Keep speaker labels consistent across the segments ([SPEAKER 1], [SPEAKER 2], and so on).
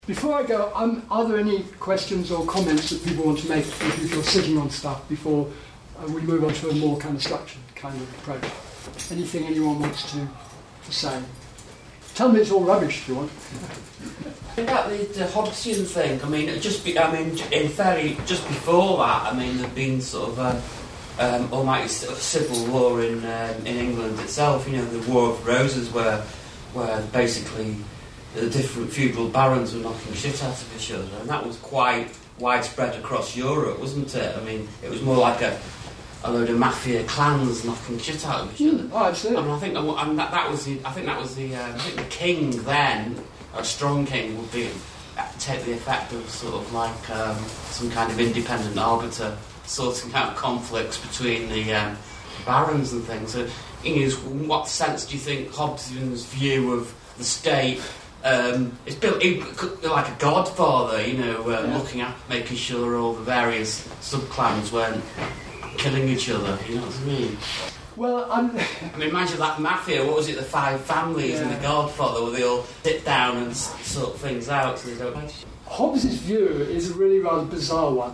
[SPEAKER 1] Before I go, are there any questions or comments that people want to make if you're sitting on stuff before we move on to a more kind of structured kind of approach? Anything anyone wants to say? Tell me it's all rubbish if you want.
[SPEAKER 2] About the Hobbesian thing, I mean, just before that, I mean, there'd been sort of almighty sort of civil war in England itself. You know, the War of Roses, where basically the different feudal barons were knocking shit out of each other, and that was quite widespread across Europe, wasn't it? I mean, it was more like a load of mafia clans knocking shit out of each other.
[SPEAKER 1] Oh, absolutely.
[SPEAKER 2] And I think that was the king then, a strong king, would take the effect of sort of like some kind of independent arbiter sorting out conflicts between the barons and things. So, in what sense do you think Hobbesian's view of the state is built like a godfather, looking at making sure all the various sub-clans weren't killing each other, you know what I mean?
[SPEAKER 1] Well,
[SPEAKER 2] I mean, imagine that mafia, what was it, the 5 families in The Godfather, where they all sit down and sort things out so they don't...
[SPEAKER 1] Hobbes' view is a really rather bizarre one,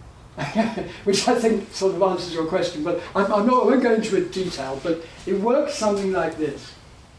[SPEAKER 1] which I think sort of answers your question, but I won't go into it in detail, but it works something like this.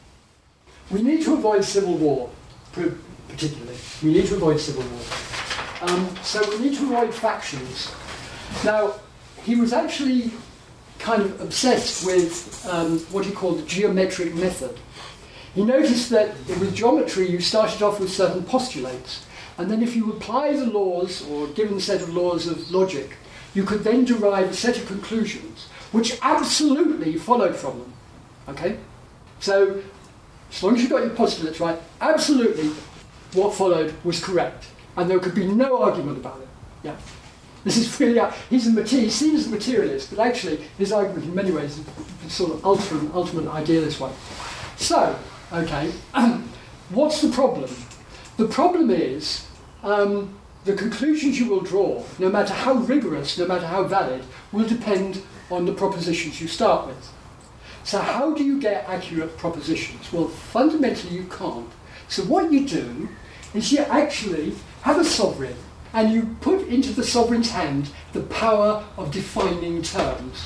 [SPEAKER 1] We need to avoid civil war, particularly. We need to avoid civil war. So we need to avoid factions. Now, he was actually kind of obsessed with what he called the geometric method. He noticed that with geometry you started off with certain postulates, and then if you apply the laws, or given a set of laws of logic, you could then derive a set of conclusions which absolutely followed from them. Okay? So, as long as you got your postulates right, absolutely what followed was correct, and there could be no argument about it. Yeah. This is really, he seems a materialist, but actually his argument in many ways is sort of ultimate idealist one. So, okay, what's the problem? The problem is the conclusions you will draw, no matter how rigorous, no matter how valid, will depend on the propositions you start with. So how do you get accurate propositions? Well, fundamentally you can't. So what you do is you actually have a sovereign, and you put into the sovereign's hand the power of defining terms.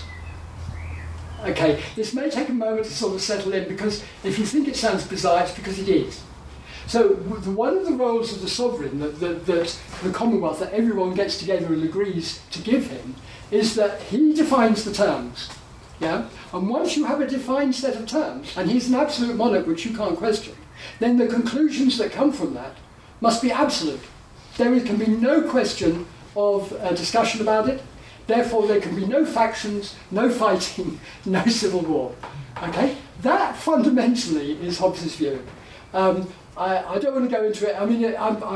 [SPEAKER 1] Okay, this may take a moment to sort of settle in, because if you think it sounds bizarre, it's because it is. So one of the roles of the sovereign that the Commonwealth, that everyone gets together and agrees to give him, is that he defines the terms. Yeah? And once you have a defined set of terms, and he's an absolute monarch which you can't question, then the conclusions that come from that must be absolute. There can be no question of discussion about it. Therefore, there can be no factions, no fighting, no civil war. Okay? That fundamentally is Hobbes' view. I don't want to go into it. I mean,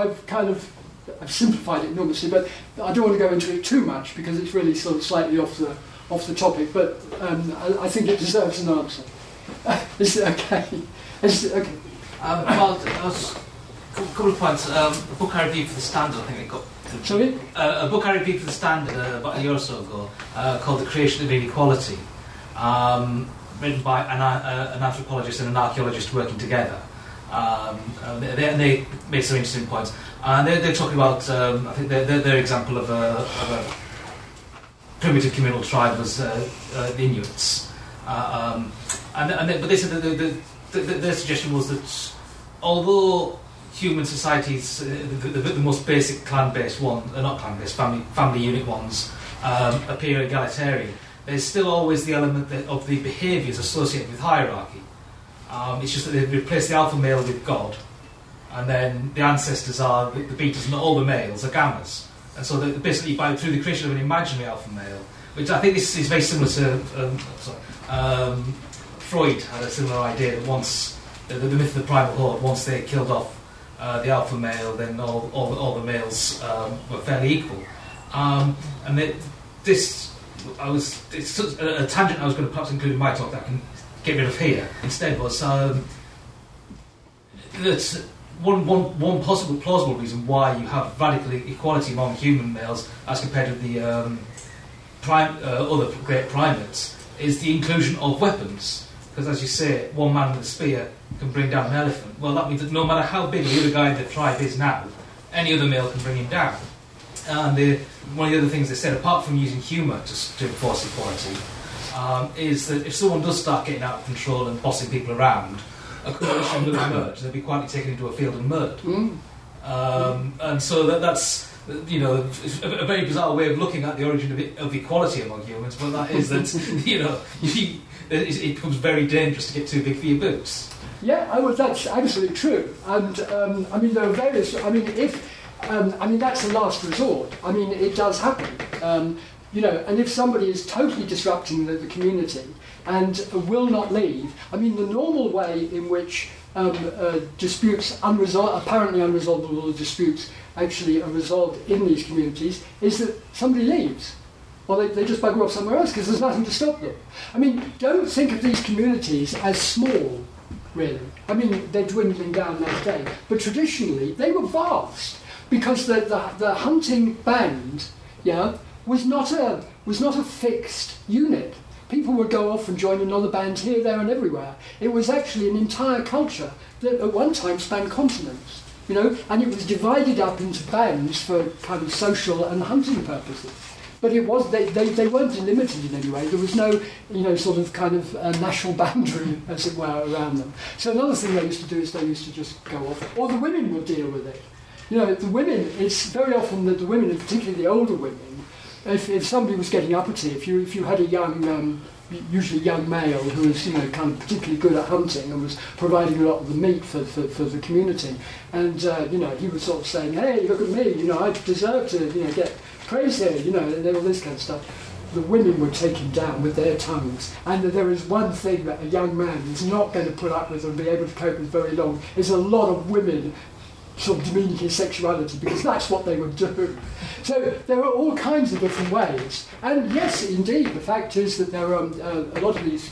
[SPEAKER 1] I've simplified it enormously, but I don't want to go into it too much because it's really sort of slightly off the topic. But I think it deserves an answer. Is it okay? Is it okay?
[SPEAKER 3] A couple of points. A book I reviewed for the Standard, I think it got...
[SPEAKER 1] Sorry?
[SPEAKER 3] A book I reviewed for the Standard about a year or so ago, called The Creation of Inequality, written by an anthropologist and an archaeologist working together. They made some interesting points. And they're talking about, I think their example of a primitive communal tribe was the Inuits. But they said that their suggestion was that although human societies, the most basic clan-based one, not clan-based, family unit ones, appear egalitarian, there's still always the element of the behaviours associated with hierarchy. It's just that they've replaced the alpha male with God, and then the ancestors are the betas, and all the males are gammas. And so basically, through the creation of an imaginary alpha male, which I think this is very similar to Freud had a similar idea that once the myth of the primal horde, once they killed off the alpha male, then all the males were fairly equal. It's a tangent I was going to perhaps include in my talk that I can get rid of here. Instead was that one possible plausible reason why you have radical equality among human males as compared to the other great primates is the inclusion of weapons. Because as you say, one man with a spear can bring down an elephant. Well, that means that no matter how big the other guy in the tribe is now, any other male can bring him down. And one of the other things they said, apart from using humour to enforce equality, is that if someone does start getting out of control and bossing people around, a coalition will emerge. They'll be quietly taken into a field and murdered. And so that's a very bizarre way of looking at the origin of equality among humans, but that is that, it becomes very dangerous to get too big for your boots.
[SPEAKER 1] Yeah, well, that's absolutely true. And, there are various... that's the last resort. It does happen. And if somebody is totally disrupting the community and will not leave, the normal way in which disputes, apparently unresolvable disputes, actually are resolved in these communities is that somebody leaves. Or they just bugger off somewhere else because there's nothing to stop them. Don't think of these communities as small, really. They're dwindling down that day. But traditionally, they were vast because the hunting band, was not a fixed unit. People would go off and join another band here, there, and everywhere. It was actually an entire culture that at one time spanned continents, and it was divided up into bands for kind of social and hunting purposes. But it was they weren't delimited in any way. There was no national boundary, as it were, around them. So another thing they used to do is they used to just go off, or the women would deal with it. The women. It's very often that the women, and particularly the older women, if somebody was getting uppity, if you had a young, usually young male who was kind of particularly good at hunting and was providing a lot of the meat for the community, and he was sort of saying, "Hey, look at me! I deserve to get praise here," and all this kind of stuff. The women would take him down with their tongues, and there is one thing that a young man is not going to put up with and be able to cope with very long is a lot of women sort of demeaning his sexuality, because that's what they would do. So there are all kinds of different ways, and yes, indeed, the fact is that there are a lot of these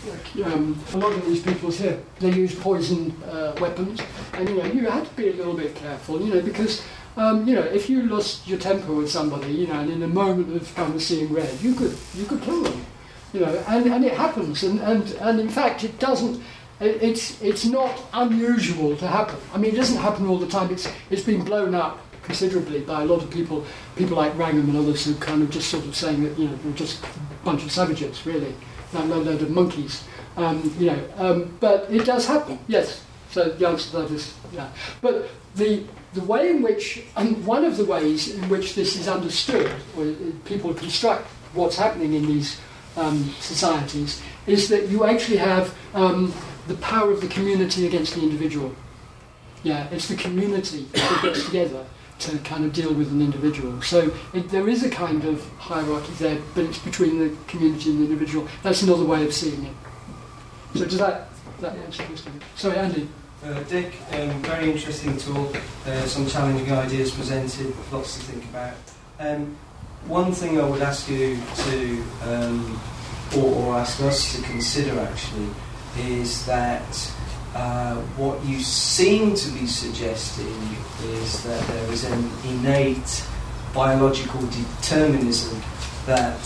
[SPEAKER 1] people here. They use poison weapons, and you had to be a little bit careful, because if you lost your temper with somebody, and in a moment of kind of seeing red, you could kill them, and it happens, and in fact it doesn't. It's not unusual to happen. It doesn't happen all the time. It's been blown up considerably by a lot of people like Wrangham and others who kind of just sort of saying that we're just a bunch of savages, really, no load of monkeys, but it does happen. Yes. So the answer to that is yeah. But the way in which, and one of the ways in which this is understood, or people construct what's happening in these societies, is that you actually have the power of the community against the individual. Yeah, it's the community that gets together to kind of deal with an individual. So there is a kind of hierarchy there, but it's between the community and the individual. That's another way of seeing it. So does that answer your question? Sorry, Andy.
[SPEAKER 4] Dick, very interesting talk. Some challenging ideas presented, lots to think about. One thing I would ask you to, or ask us to consider actually, is that what you seem to be suggesting is that there is an innate biological determinism that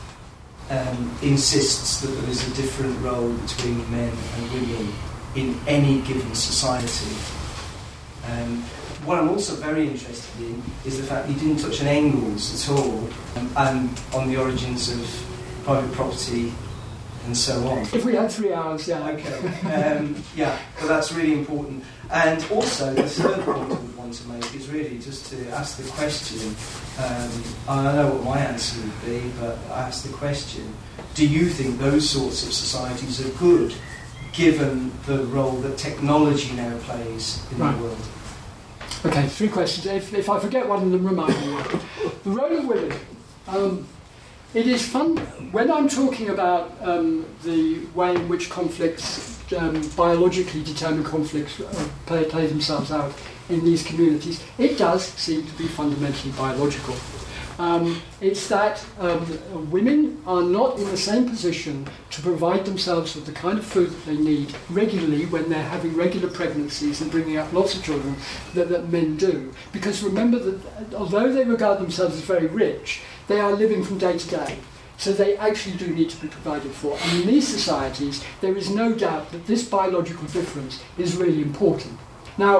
[SPEAKER 4] insists that there is a different role between men and women in any given society. What I'm also very interested in is the fact you didn't touch on Engels at all, and on the origins of private property and so on.
[SPEAKER 1] If we had 3 hours, yeah.
[SPEAKER 4] Okay. Yeah, but that's really important. And also, the third point I would want to make is really just to ask the question, I know what my answer would be, but I ask the question, do you think those sorts of societies are good, given the role that technology now plays in the world?
[SPEAKER 1] Okay, 3 questions. If I forget one of them, remind me. The role of women. It is fun when I'm talking about the way in which conflicts, biologically determined conflicts, play themselves out in these communities. It does seem to be fundamentally biological. It's that women are not in the same position to provide themselves with the kind of food that they need regularly when they're having regular pregnancies and bringing up lots of children that men do. Because remember that although they regard themselves as very rich, they are living from day to day. So they actually do need to be provided for. And in these societies, there is no doubt that this biological difference is really important. Now,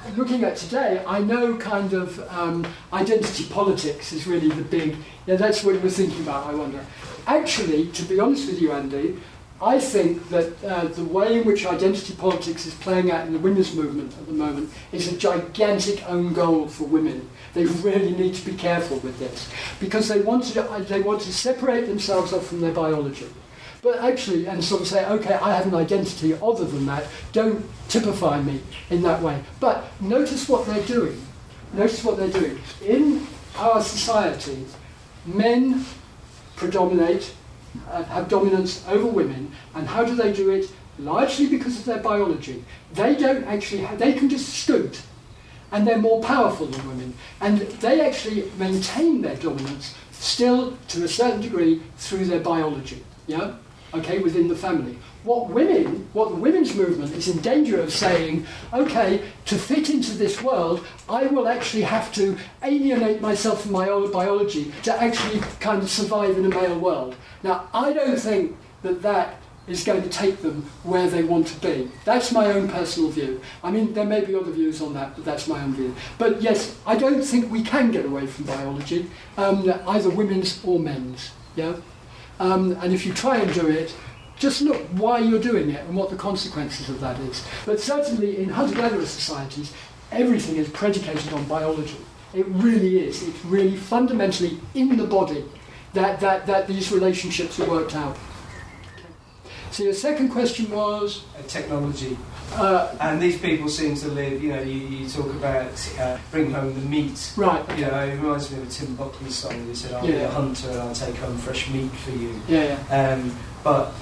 [SPEAKER 1] looking at today, I know kind of identity politics is really the big. Yeah, that's what we're thinking about. I wonder. Actually, to be honest with you, Andy, I think that the way in which identity politics is playing out in the women's movement at the moment is a gigantic own goal for women. They really need to be careful with this because they want to separate themselves off from their biology. But actually, and sort of say, okay, I have an identity other than that, don't typify me in that way. But notice what they're doing. Notice what they're doing. In our society, men predominate, have dominance over women, and how do they do it? Largely because of their biology. They don't actually they can just scoot, and they're more powerful than women. And they actually maintain their dominance still, to a certain degree, through their biology. Yeah? Okay, within the family. What the women's movement is in danger of saying, okay, to fit into this world, I will actually have to alienate myself from my old biology to actually kind of survive in a male world. Now, I don't think that is going to take them where they want to be. That's my own personal view. I mean, there may be other views on that, but that's my own view. But yes, I don't think we can get away from biology, either women's or men's. Yeah. And if you try and do it, just look why you're doing it and what the consequences of that is. But certainly in hunter-gatherer societies, everything is predicated on biology. It really is. It's really fundamentally in the body that these relationships are worked out. Okay. So your second question was?
[SPEAKER 4] Technology. And these people seem to live, you talk about bring home the meat.
[SPEAKER 1] Right.
[SPEAKER 4] Okay. It reminds me of a Tim Buckley song that said, I'll be a hunter and I'll take home fresh meat for you.
[SPEAKER 1] Yeah.
[SPEAKER 4] But,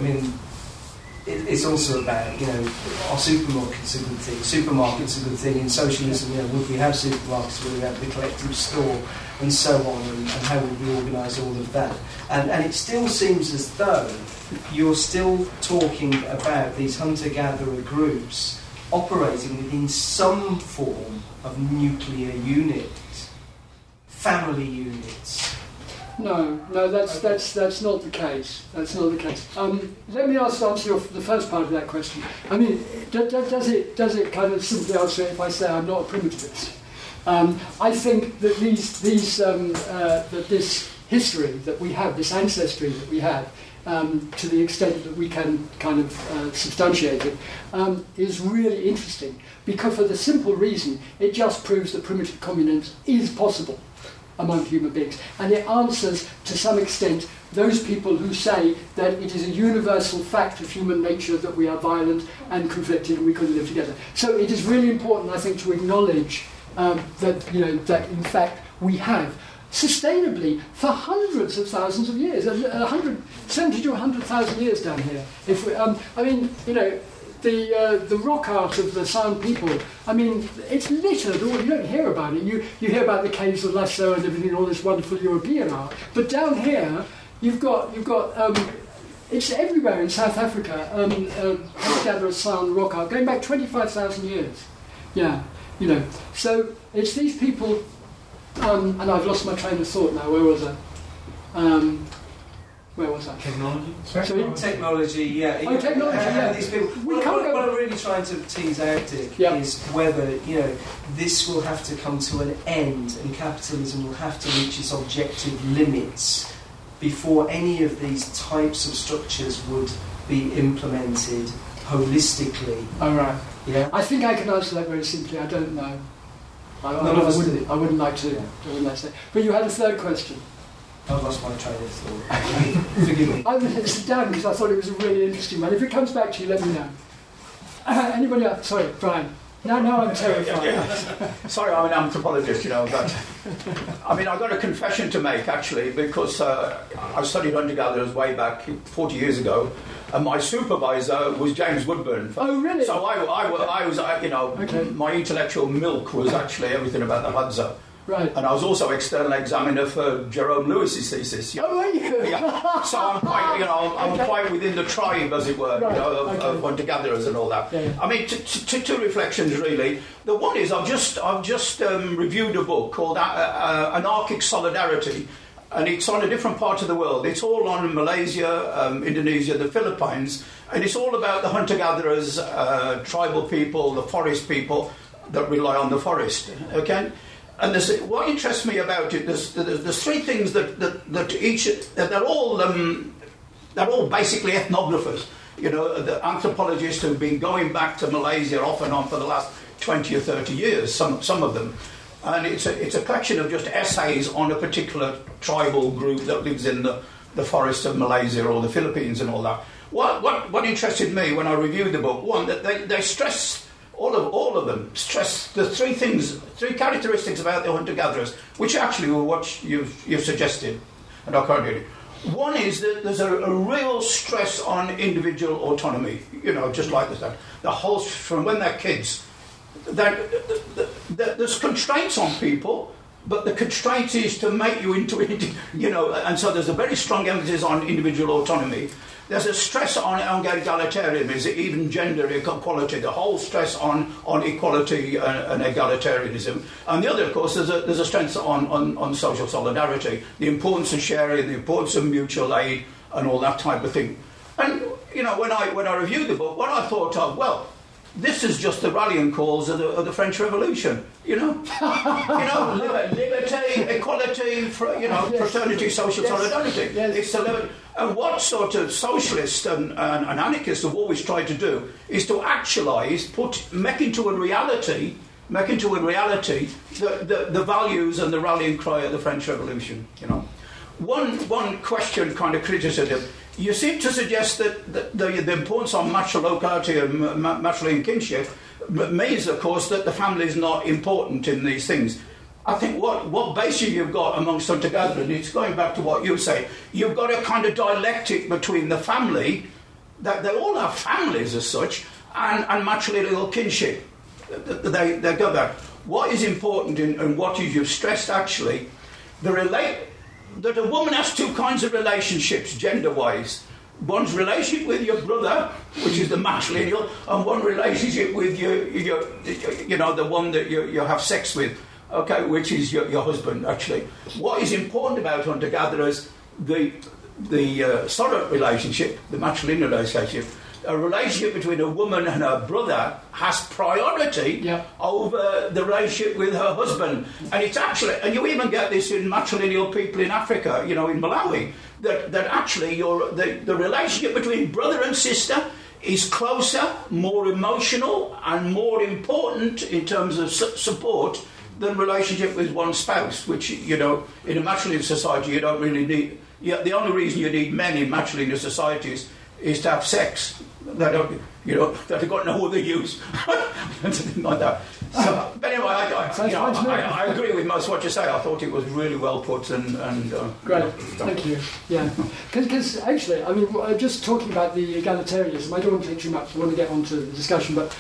[SPEAKER 4] it's also about, are supermarkets a good thing? Supermarkets a good thing in socialism, would we have supermarkets, would we have the collective store, and so on, and how would we organise all of that? And it still seems as though you're still talking about these hunter-gatherer groups operating within some form of nuclear unit, family units.
[SPEAKER 1] No, that's not the case. That's not the case. Let me answer the first part of that question. I mean, does it kind of simply answer it if I say I'm not a primitivist? I think that that this history that we have, this ancestry that we have, to the extent that we can kind of substantiate it, is really interesting. Because for the simple reason, it just proves that primitive communism is possible among human beings. And it answers, to some extent, those people who say that it is a universal fact of human nature that we are violent and conflicted and we couldn't live together. So it is really important, I think, to acknowledge that in fact we have sustainably for hundreds of thousands of years, 70 to 100,000 years down here. If we, the rock art of the San people, I mean, it's littered. You don't hear about it. You hear about the caves of Lascaux and everything, all this wonderful European art. But down here, you've got it's everywhere in South Africa. Hunter-gatherer San rock art going back 25,000 years. Yeah, So it's these people, and I've lost my train of thought now. Where was I? Where was that?
[SPEAKER 3] Technology?
[SPEAKER 1] Sorry?
[SPEAKER 4] Technology, yeah.
[SPEAKER 1] Oh, technology, yeah.
[SPEAKER 4] These people, what I'm really trying to tease out, Dick, is whether, this will have to come to an end and capitalism will have to reach its objective limits before any of these types of structures would be implemented holistically.
[SPEAKER 1] Oh, right.
[SPEAKER 4] Yeah.
[SPEAKER 1] I think I can answer that very simply. I don't know. I wouldn't like to. Yeah. I wouldn't like to say. But you had a third question.
[SPEAKER 4] I've lost my train of thought. Forgive me.
[SPEAKER 1] I'm going to sit down because I thought it was a really interesting one. If it comes back to you, let me know. Anybody else? Sorry, Brian. No, I'm terrified.
[SPEAKER 5] Yeah. Sorry, I'm an anthropologist, but I've got a confession to make, actually, because I studied hunter-gatherers way back 40 years ago, and my supervisor was James Woodburn.
[SPEAKER 1] Oh, really?
[SPEAKER 5] So I was, okay. My intellectual milk was actually everything about the Hadza.
[SPEAKER 1] Right.
[SPEAKER 5] And I was also external examiner for Jerome Lewis's thesis.
[SPEAKER 1] Oh, are you?
[SPEAKER 5] Yeah. So I'm quite, I'm quite within the tribe, as it were,
[SPEAKER 1] right.
[SPEAKER 5] of hunter-gatherers and all that.
[SPEAKER 1] Yeah.
[SPEAKER 5] I mean, two reflections really. The one is I've just reviewed a book called Anarchic Solidarity, and it's on a different part of the world. It's all on Malaysia, Indonesia, the Philippines, and it's all about the hunter-gatherers, tribal people, the forest people. that rely on the forest. Okay, and what interests me about it, there's three things that each they're all basically ethnographers. You know, the anthropologists who've been going back to Malaysia off and on for the last 20 or 30 years. Some of them. And it's a collection of just essays on a particular tribal group that lives in the forests of Malaysia or the Philippines and all that. What interested me when I reviewed the book, one, that they stress, all of them stress the three characteristics about the hunter-gatherers, which actually were what you've suggested, and I can't do it. One is that there's a real stress on individual autonomy, you know, just like this, the whole, from when they're kids, there's constraints on people, but the constraint is to make you into it, you know, and so there's a very strong emphasis on individual autonomy. There's a stress on egalitarianism, even gender equality, the whole stress on equality and egalitarianism. And the other, of course, there's a stress on social solidarity, the importance of sharing, the importance of mutual aid, and all that type of thing. And, you know, when I reviewed the book, what I thought of, well, this is just the rallying calls of the French Revolution, you know. Liberty, equality, fraternity, social solidarity.
[SPEAKER 1] Yes.
[SPEAKER 5] It's and what sort of socialists and anarchists have always tried to do is to actualise, make into a reality the values and the rallying cry of the French Revolution. You know, one question, kind of criticism. You seem to suggest that the importance on natural locality and matrilineal kinship means, of course, that the family is not important in these things. I think what basis you've got amongst hunter-gatherers, it's going back to what you say, you've got a kind of dialectic between the family, that they all have families as such, and matrilineal kinship. They go back. What is important and what you've stressed actually, that a woman has two kinds of relationships, gender-wise. One's relationship with your brother, which is the matrilineal, and one relationship with the one that you have sex with, okay, which is your husband, actually. What is important about hunter-gatherers, the sororate relationship, the matrilineal relationship, a relationship between a woman and her brother has priority over the relationship with her husband. And it's actually, and you even get this in matrilineal people in Africa, you know, in Malawi, that actually the relationship between brother and sister is closer, more emotional, and more important in terms of support than relationship with one spouse, which, you know, in a matrilineal society you don't really need. The only reason you need men in matrilineal societies is to have sex. They don't, you know, they've got no other use. Something like that. So, but anyway, I agree with most of what you say. I thought it was really well put and
[SPEAKER 1] great. Thank you. Yeah, because actually, I mean, just talking about the egalitarianism, I don't want to take too much. I want to get on to the discussion, but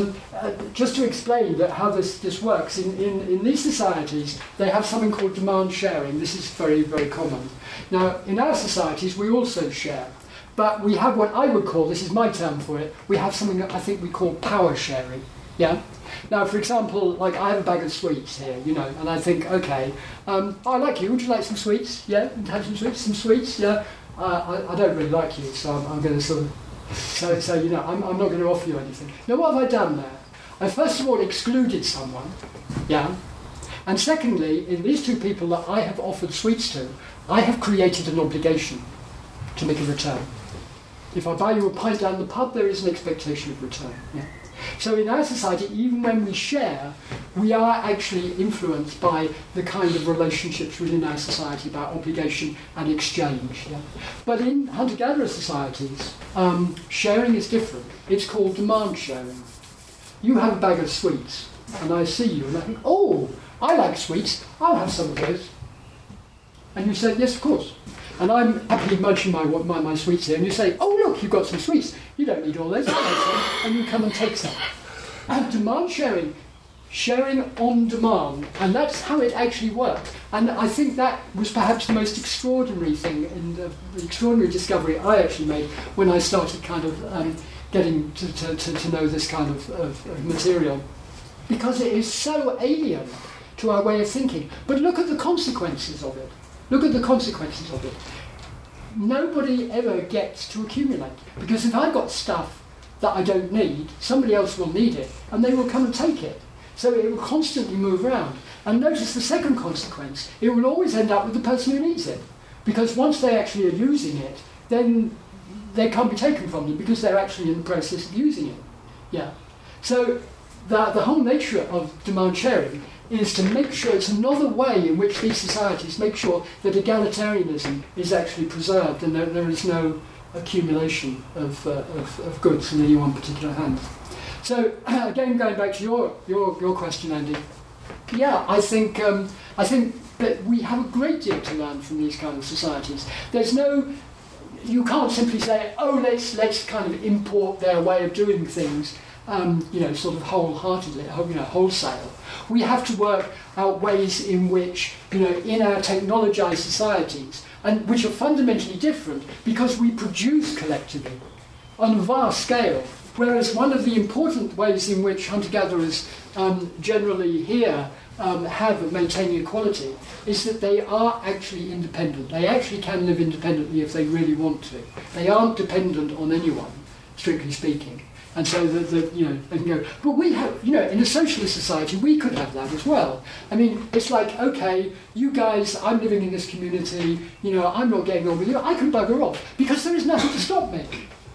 [SPEAKER 1] just to explain that how this works in these societies, they have something called demand sharing. This is very, very common. Now, in our societies, we also share. But we have what I would call, this is my term for it, we have something that I think we call power sharing. Yeah? Now, for example, like I have a bag of sweets here, you know, and I think, okay, I like you, would you like some sweets? Yeah? Have some sweets? Yeah? I don't really like you, so I'm going to sort of, so you know, I'm not going to offer you anything. Now, what have I done there? I first of all excluded someone, yeah? And secondly, in these two people that I have offered sweets to, I have created an obligation to make a return. If I buy you a pint down the pub, there is an expectation of return. Yeah? So in our society, even when we share, we are actually influenced by the kind of relationships within our society about obligation and exchange. Yeah? But in hunter-gatherer societies, sharing is different. It's called demand sharing. You have a bag of sweets, and I see you, and I think, oh, I like sweets, I'll have some of those. And you say, yes, of course. And I'm happily munching my sweets here, and you say, oh, look, you've got some sweets. You don't need all those, and you come and take some. And demand sharing, sharing on demand, and that's how it actually worked. And I think that was perhaps the most extraordinary thing, and the extraordinary discovery I actually made when I started kind of getting to know this kind of material. Because it is so alien to our way of thinking. But look at the consequences of it. Look at the consequences of it. Nobody ever gets to accumulate. Because if I've got stuff that I don't need, somebody else will need it, and they will come and take it. So it will constantly move around. And notice the second consequence, it will always end up with the person who needs it. Because once they actually are using it, then they can't be taken from them because they're actually in the process of using it. Yeah. So the whole nature of demand sharing is to make sure it's another way in which these societies make sure that egalitarianism is actually preserved and there is no accumulation of goods in any one particular hand. So again, going back to your question, Andy, yeah, I think that we have a great deal to learn from these kind of societies. You can't simply say, oh, let's kind of import their way of doing things, sort of wholeheartedly, wholesale. We have to work out ways in which, in our technologised societies, and which are fundamentally different because we produce collectively on a vast scale. Whereas one of the important ways in which hunter-gatherers generally here have of maintaining equality is that they are actually independent. They actually can live independently if they really want to. They aren't dependent on anyone, strictly speaking. And so they can go. But we have, in a socialist society, we could have that as well. I mean, it's like, okay, you guys, I'm living in this community, I'm not getting on with you, I can bugger off because there is nothing to stop me,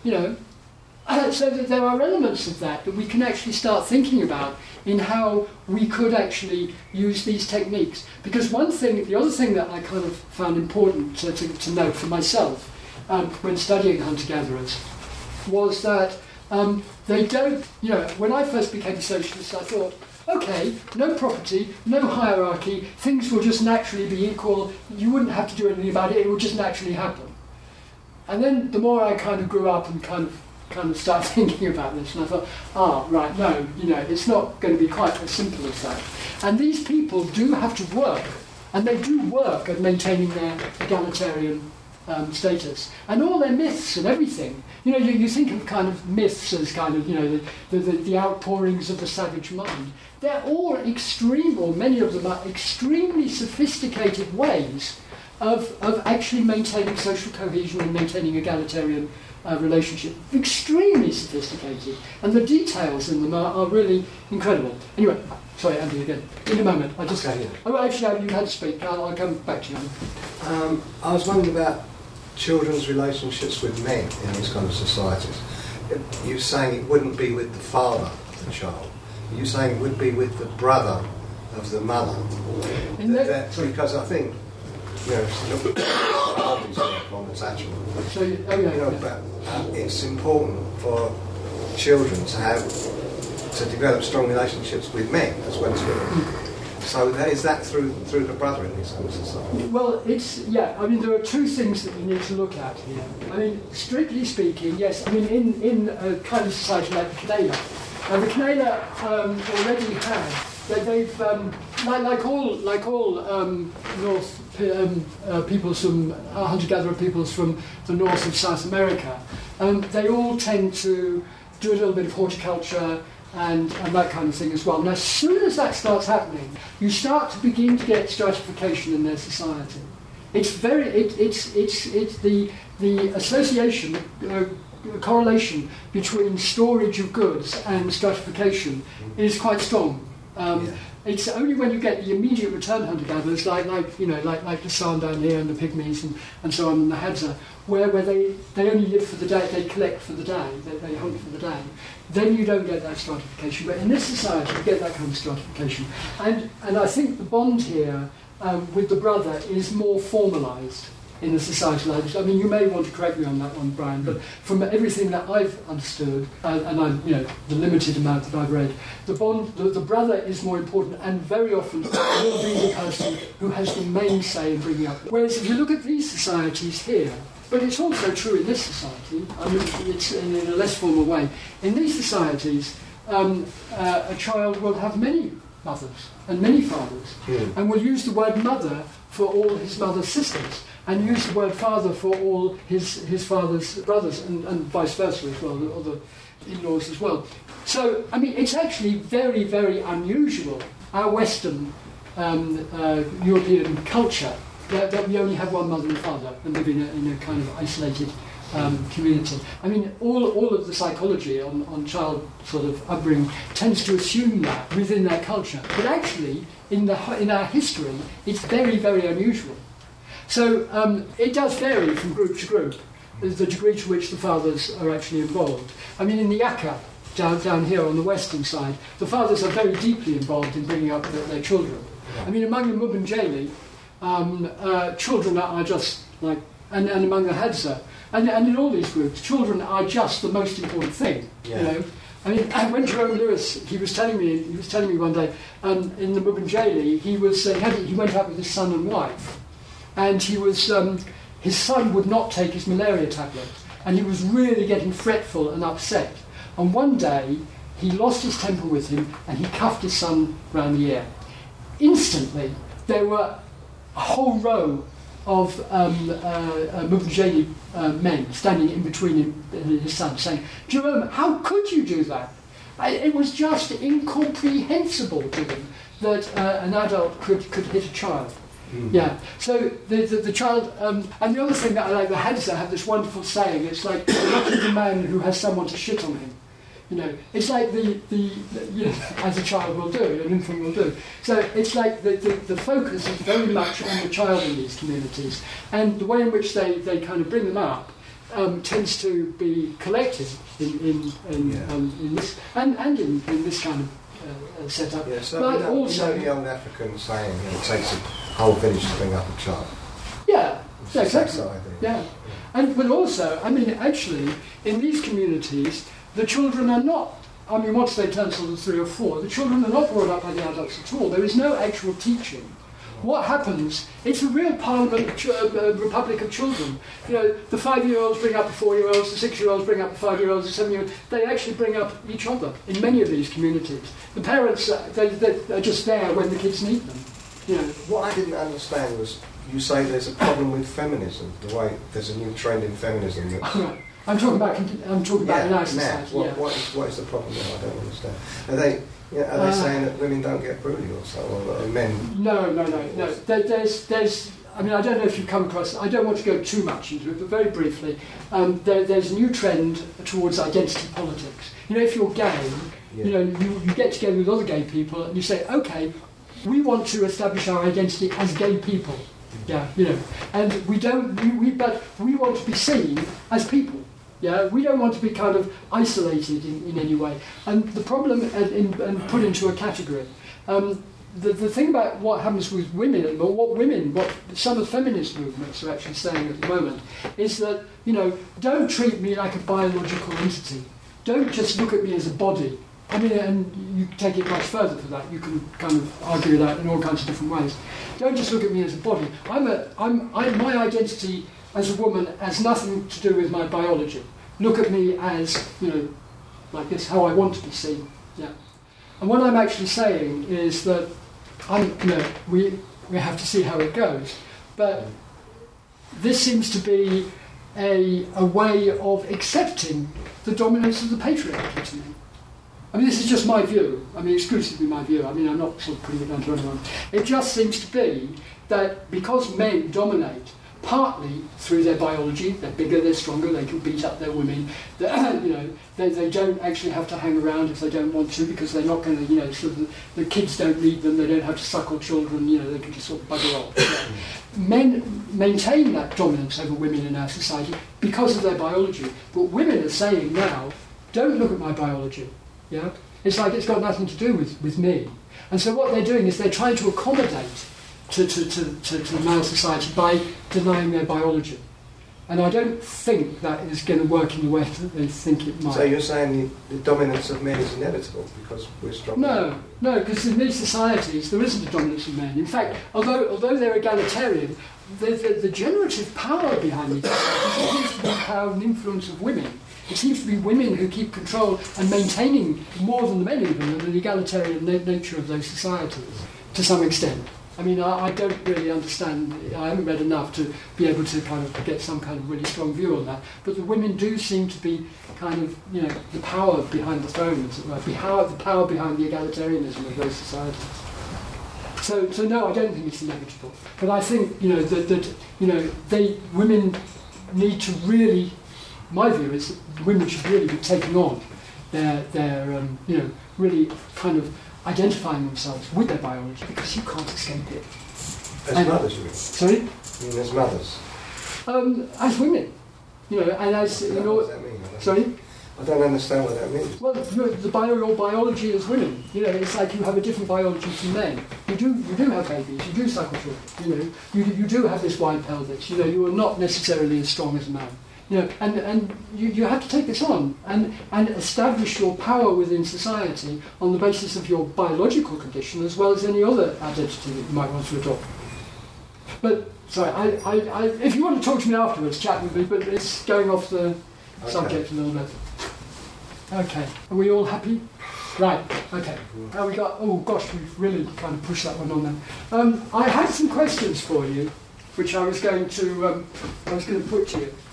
[SPEAKER 1] So that there are elements of that we can actually start thinking about in how we could actually use these techniques. Because the other thing that I kind of found important to note for myself when studying hunter-gatherers was that they don't, when I first became a socialist, I thought, okay, no property, no hierarchy, things will just naturally be equal, you wouldn't have to do anything about it, it will just naturally happen. And then the more I kind of grew up and kind of started thinking about this, and I thought, right, no, it's not going to be quite as simple as that. And these people do have to work, and they do work at maintaining their egalitarian status. And all their myths and everything, you think of kind of myths as kind of, the outpourings of the savage mind. They're all many of them are extremely sophisticated ways of actually maintaining social cohesion and maintaining egalitarian relationship. Extremely sophisticated. And the details in them are really incredible. Anyway, sorry, Andy, again. In a moment.
[SPEAKER 6] Okay.
[SPEAKER 1] Oh, actually, you had to speak. I'll come back to you.
[SPEAKER 6] I was wondering about children's relationships with men in these kind of societies. You're saying it wouldn't be with the father of the child. You're saying it would be with the brother of the mother. Because I think, look at it's important for children to develop strong relationships with men as well as women. So is that through the brother in this kind of society?
[SPEAKER 1] Well, there are two things that we need to look at here. I mean, strictly speaking, yes, I mean, in a kind of society like the Knela, and the Knela already have, they've, like all North peoples from, hunter-gatherer peoples from the north of South America, they all tend to do a little bit of horticulture, and that kind of thing as well. And as soon as that starts happening, you start to begin to get stratification in their society. It's the association, correlation between storage of goods and stratification is quite strong. It's only when you get the immediate return hunter-gatherers, like the San down here and the Pygmies and so on, and the Hadza, where they only live for the day, they collect for the day, they hunt for the day, then you don't get that stratification. But in this society, you get that kind of stratification. And I think the bond here with the brother is more formalised in a society like this. I mean, you may want to correct me on that one, Brian, but from everything that I've understood, and the limited amount that I've read, the bond, the brother is more important, and very often will be the person who has the main say in bringing up. Whereas if you look at these societies here, but it's also true in this society, I mean, it's in a less formal way. In these societies, a child will have many mothers and many fathers, and will use the word mother for all his mother's sisters, and use the word father for all his father's brothers, and vice versa as well, the other in-laws as well. So, I mean, it's actually very, very unusual, our Western European culture, that we only have one mother and father and live in a kind of isolated community. I mean, all of the psychology on child sort of upbringing tends to assume that within their culture. But actually, in our history, it's very, very unusual. So it does vary from group to group, the degree to which the fathers are actually involved. I mean, in the Yaka, down here on the western side, the fathers are very deeply involved in bringing up their children. I mean, among the Mubinjali, children are just like, and among the Hadza, and in all these groups, children are just the most important thing.
[SPEAKER 6] Yeah.
[SPEAKER 1] You know, I mean, when Jerome Lewis, he was telling me one day, in the Mubinjali, he went out with his son and wife, and his son would not take his malaria tablet, and he was really getting fretful and upset. And one day, he lost his temper with him, and he cuffed his son round the ear. Instantly, there were a whole row of Mubinjali men standing in between him and his son, saying, "Jerome, how could you do that?" It was just incomprehensible to them that an adult could hit a child. Yeah. So the child, and the other thing that I like, the Hadza have this wonderful saying. It's like, lucky the man who has someone to shit on him. You know, it's like the you know, as a child will do, an infant will do. So it's like the focus is very much on the child in these communities, and the way in which they kind of bring them up tends to be collective in this and in this kind of setup.
[SPEAKER 6] Yeah, so
[SPEAKER 1] but
[SPEAKER 6] also the old African saying, it takes a whole village to bring up a child.
[SPEAKER 1] Yeah, exactly.
[SPEAKER 6] That idea.
[SPEAKER 1] Yeah, but also, I mean, actually, in these communities, the children are not, I mean, once they turn sort of 3 or 4, the children are not brought up by the adults at all. There is no actual teaching. What happens, it's a real parliament, republic of children. You know, the 5-year-olds bring up the 4-year-olds, the 6-year-olds bring up the 5-year-olds, the 7-year-olds. They actually bring up each other in many of these communities. The parents, they're just there when the kids need them. You know.
[SPEAKER 6] What I didn't understand was, you say there's a problem with feminism, the way there's a new trend in feminism. That
[SPEAKER 1] I'm talking about in our society.
[SPEAKER 6] What is the problem there? I don't understand. Are they saying that women don't get bullied or so, or men? No.
[SPEAKER 1] There's. I mean, I don't know if you've come across. I don't want to go too much into it, but very briefly, there's a new trend towards identity politics. You know, if you're gay, you know, you get together with other gay people and you say, okay, we want to establish our identity as gay people. Yeah, you know, and but we want to be seen as people. Yeah, we don't want to be kind of isolated in any way. And the problem, and put into a category, the thing about what happens with women, or what some of the feminist movements are actually saying at the moment, is that, you know, don't treat me like a biological entity. Don't just look at me as a body. I mean, and you take it much further for that. You can kind of argue that in all kinds of different ways. Don't just look at me as a body. My identity as a woman has nothing to do with my biology. Look at me as, you know, like this, how I want to be seen. Yeah. And what I'm actually saying is that we have to see how it goes. But this seems to be a way of accepting the dominance of the patriarchy to me. I mean, this is just my view. I mean, exclusively my view. I mean, I'm not sort of putting it down to anyone. It just seems to be that because men dominate, partly through their biology, they're bigger, they're stronger, they can beat up their women. You know, they don't actually have to hang around if they don't want to, because they're not going to, you know, sort of the kids don't need them, they don't have to suckle children, you know, they can just sort of bugger off. Men maintain that dominance over women in our society because of their biology. But women are saying now, don't look at my biology. Yeah? It's like it's got nothing to do with me. And so what they're doing is they're trying to accommodate to the male society by denying their biology. And I don't think that is going to work in the way that they think it might.
[SPEAKER 6] So you're saying the dominance of men is inevitable because we're strong?
[SPEAKER 1] No, because in these societies there isn't a dominance of men. In fact, although they're egalitarian, the generative power behind these societies seems to be the power and influence of women. It seems to be women who keep control and maintaining, more than the men even, the egalitarian nature of those societies, to some extent. I mean, I don't really understand, I haven't read enough to be able to kind of get some kind of really strong view on that, but the women do seem to be kind of, you know, the power behind the throne, as it were, the power behind the egalitarianism of those societies. So no, I don't think it's inevitable. But I think, you know, that you know, women need to really my view is that women should really be taking on their really kind of identifying themselves with their biology, because you can't escape it.
[SPEAKER 6] As mothers, you mean?
[SPEAKER 1] Sorry?
[SPEAKER 6] You mean as mothers?
[SPEAKER 1] As women, and as
[SPEAKER 6] What does that mean?
[SPEAKER 1] Sorry?
[SPEAKER 6] I don't understand what that means.
[SPEAKER 1] Well, your biology as women, it's like you have a different biology from men. You do have babies, you do cycle children, you do have this wide pelvis, you are not necessarily as strong as a man. And you have to take this on and establish your power within society on the basis of your biological condition as well as any other identity that you might want to adopt. But, sorry, I if you want to talk to me afterwards, chat with me, but it's going off the subject a little bit. Okay, are we all happy? Right, okay. Now we got, oh gosh, we've really kind of pushed that one on then. I had some questions for you, which I was going to put to you.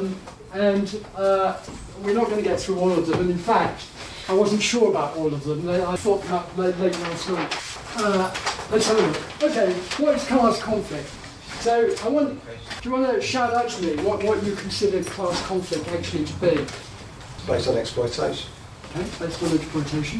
[SPEAKER 1] We're not going to get through all of them, and in fact, I wasn't sure about all of them. I thought that late last night. Let's have a look. Okay, what is class conflict? So, do you want to shout out to me what you consider class conflict actually to be?
[SPEAKER 6] Based on exploitation.
[SPEAKER 1] Okay, based on exploitation.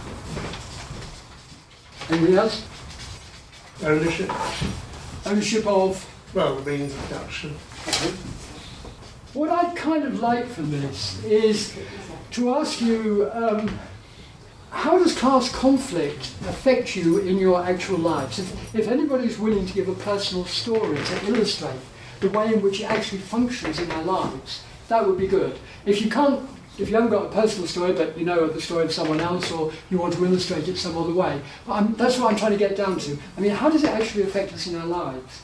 [SPEAKER 1] Anything else?
[SPEAKER 7] Ownership.
[SPEAKER 1] Ownership of?
[SPEAKER 7] Well, the means of production.
[SPEAKER 1] Okay. What I'd kind of like from this is to ask you, how does class conflict affect you in your actual lives? If anybody's willing to give a personal story to illustrate the way in which it actually functions in our lives, that would be good. If you haven't got a personal story, but you know the story of someone else, or you want to illustrate it some other way, that's what I'm trying to get down to. I mean, how does it actually affect us in our lives?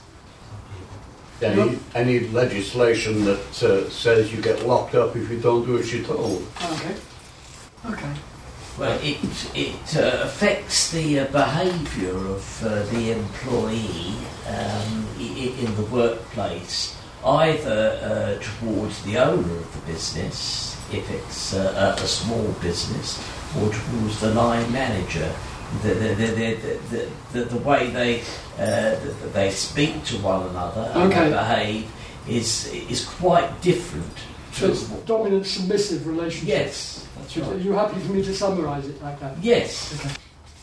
[SPEAKER 8] Any legislation that says you get locked up if you don't do as you're told.
[SPEAKER 1] Okay.
[SPEAKER 9] Well, it affects the behaviour of the employee in the workplace, either towards the owner of the business, if it's a small business, or towards the line manager. The way they speak to one another and they behave is quite different.
[SPEAKER 1] So it's dominant submissive relationship.
[SPEAKER 9] Yes, that's right.
[SPEAKER 1] Are you happy for me to summarise it like that?
[SPEAKER 9] Yes.
[SPEAKER 1] Okay.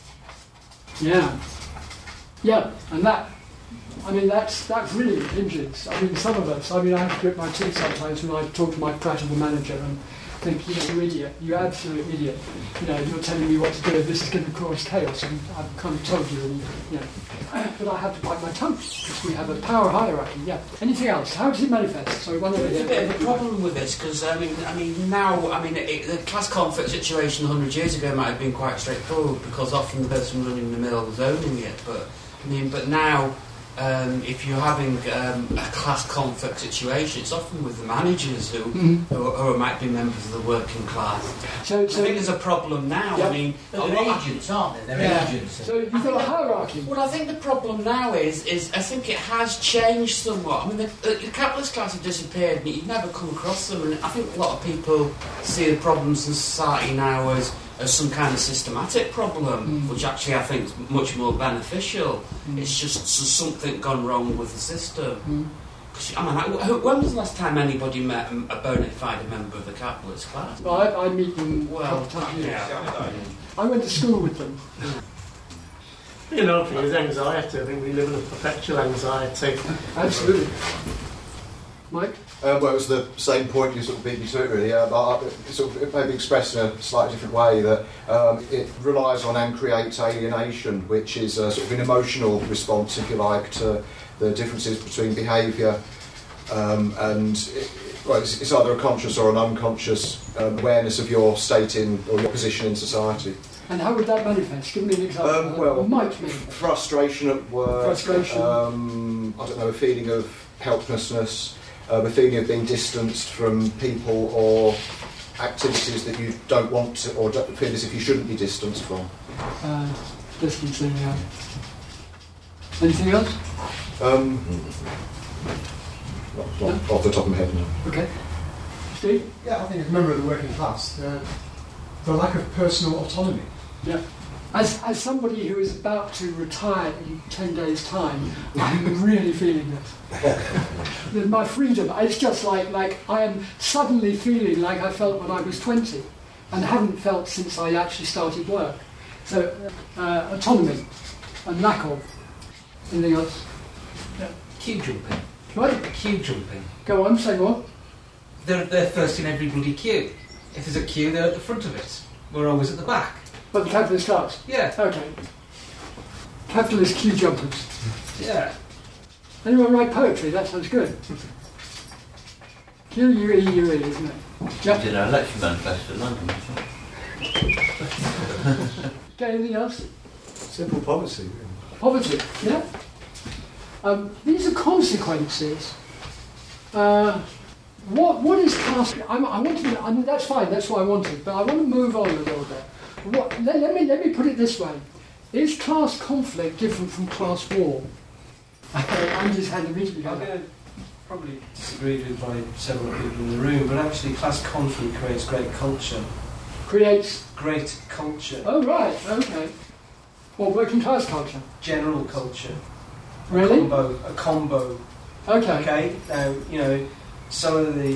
[SPEAKER 1] Yeah, and that really impinges. I mean, some of us. I mean, I have to grit my teeth sometimes when I talk to my practical manager and think, you idiot, you absolute idiot. You're telling me what to do. This is going to cause chaos, and I've kind of told you. But I have to bite my tongue because we have a power hierarchy. Yeah. Anything else? How does it manifest? Sorry, one over here.
[SPEAKER 2] There's a bit of a problem with this because the class conflict situation 100 years ago might have been quite straightforward because often the person running the mill was owning it. But now. If you're having a class conflict situation, it's often with the managers who might be members of the working class. So I think there's a problem now.
[SPEAKER 9] Yeah. I mean, they're agents, aren't they? They're agents.
[SPEAKER 1] So you've got a hierarchy.
[SPEAKER 2] Well, I think the problem now is I think it has changed somewhat. I mean, the capitalist class have disappeared, and you've never come across them. And I think a lot of people see the problems in society now as some kind of systematic problem, which actually I think is much more beneficial. It's just something gone wrong with the system. When was the last time anybody met a bona fide member of the capitalist class?
[SPEAKER 1] Well, I meet them times. I went to school with them.
[SPEAKER 7] I think it's anxiety. I think we live in a perpetual anxiety.
[SPEAKER 1] Absolutely. Mike?
[SPEAKER 10] Well, it was the same point you sort of beat me to it, really. But it may be expressed in a slightly different way, that it relies on and creates alienation, which is sort of an emotional response, if you like, to the differences between behaviour and it's either a conscious or an unconscious awareness of your state or your position in society.
[SPEAKER 1] And how would that manifest? Give me an example.
[SPEAKER 10] Frustration at work. A feeling of helplessness. A feeling of being distanced from people or activities that you don't want to, or don't feel as if you shouldn't be distanced from.
[SPEAKER 1] Distancing, yeah. Anything else?
[SPEAKER 10] Not off the top of my head, no.
[SPEAKER 1] Okay. Steve?
[SPEAKER 11] Yeah, I think as a member of the working class, the lack of personal autonomy.
[SPEAKER 1] Yeah. As somebody who is about to retire in 10 days' time, I'm really feeling it. My freedom, it's just like I am suddenly feeling like I felt when I was 20 and haven't felt since I actually started work. So, autonomy and lack of. Anything else?
[SPEAKER 3] Queue jumping.
[SPEAKER 1] What?
[SPEAKER 3] Queue jumping.
[SPEAKER 1] Go on, say what?
[SPEAKER 3] They're first in every bloody queue. If there's a queue, they're at the front of it. We're always at the back.
[SPEAKER 1] But the capitalist class?
[SPEAKER 3] Yeah.
[SPEAKER 1] Okay. Capitalist queue jumpers.
[SPEAKER 3] Yeah.
[SPEAKER 1] Anyone write poetry? That sounds good. Q-U-E-U-E, isn't it? Yep.
[SPEAKER 11] Did our election manifesto in London?
[SPEAKER 1] Okay, anything else?
[SPEAKER 6] Simple poverty. Really.
[SPEAKER 1] Poverty, yeah. These are consequences. What is class? I mean, that's fine. That's what I wanted, but I want to move on a little bit. Let me put it this way: is class conflict different from class war? Andy's hand immediately.
[SPEAKER 4] I'm going to probably disagree with by several people in the room, but actually, class conflict creates great culture.
[SPEAKER 1] Creates
[SPEAKER 4] great culture.
[SPEAKER 1] Oh right, okay. Well, working class culture.
[SPEAKER 4] General culture.
[SPEAKER 1] Really?
[SPEAKER 4] A combo.
[SPEAKER 1] Okay.
[SPEAKER 4] Okay. Now some of the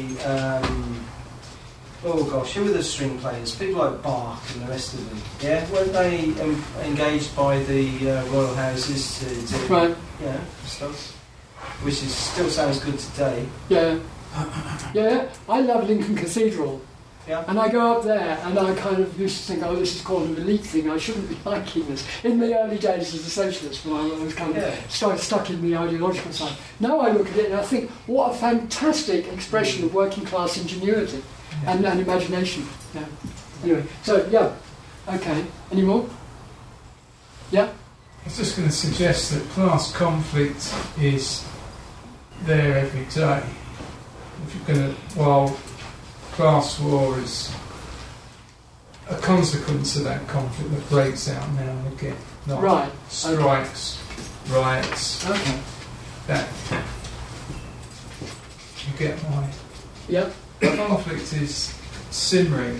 [SPEAKER 4] who were the string players? People like Bach and the rest of them. Yeah, weren't they engaged by the royal houses to
[SPEAKER 1] right?
[SPEAKER 4] Yeah, stuff. Which still sounds good today.
[SPEAKER 1] Yeah. Yeah. I love Lincoln Cathedral.
[SPEAKER 4] Yeah.
[SPEAKER 1] And I go up there and I kind of used to think, oh, this is called an elite thing, I shouldn't be liking this. In the early days as a socialist, when I was kind of stuck in the ideological side. Now I look at it and I think, what a fantastic expression of working class ingenuity and imagination. Yeah. Anyway, so, yeah. Okay. Any more? Yeah?
[SPEAKER 12] I was just going to suggest that class conflict is there every day. If you're going to, while class war is a consequence of that conflict that breaks out now and again. Not
[SPEAKER 1] right.
[SPEAKER 12] Strikes, riots.
[SPEAKER 1] Okay.
[SPEAKER 12] That. You get my.
[SPEAKER 1] Yep.
[SPEAKER 12] Conflict is simmering.